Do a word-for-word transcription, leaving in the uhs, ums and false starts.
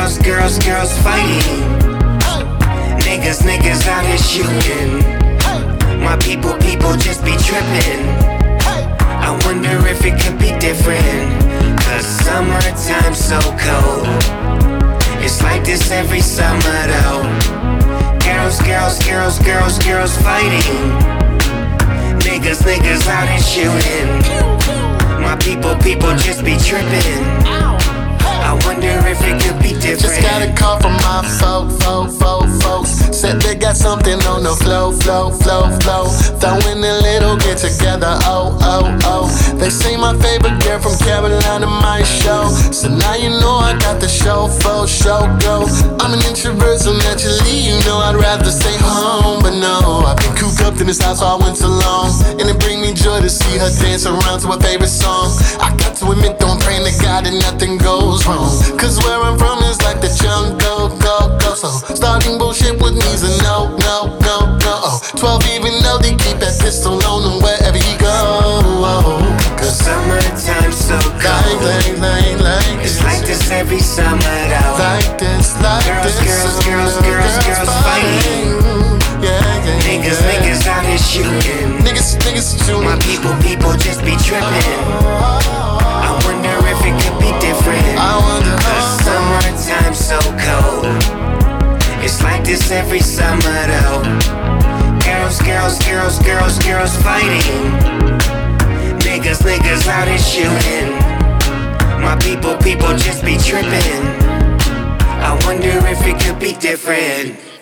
girls, girls, girls fighting. Niggas, niggas out here shooting. My people, people just be tripping. I wonder if it could be different. Cause summertime's so cold. It's like this every summer though. Girls, girls, girls, girls, girls fighting. Niggas, niggas out here shooting. My people, people just be tripping. I wonder if it could be different. Just got a call from my folk, folk, folk, folks. Said they got something on the flow, flow, flow, flow. Throwing a little get together, oh, oh, oh. They say my favorite girl from Carolina might show. So now you know I got the show, for show, go. I'm an introvert, so naturally you know I'd rather stay home. But no, I've been cooped up in this house all winter long. And it bring me joy to see her dance around to her favorite song. I got to admit, don't pray to God that nothing goes wrong. Cause where I'm from is like the jungle, go, go. So starting bullshit with me's a no, no, no, no. Oh, twelve even though they keep that pistol on him wherever he go. Cause summertime's so cold. Like, like, like, like it's like this every summer though. Like this, like girls, this. Girls, girls, girls, girls, girls fighting. Yeah, yeah, niggas, yeah. niggas out here shooting. Niggas, niggas shooting. My people, people just be tripping. I wonder if it could be different. I wonder. Cause summertime's so cold. It's like this every summer though. Girls, girls, girls, girls, girls fighting. Niggas, niggas out here shooting. My people, people just be tripping. I wonder if it could be different.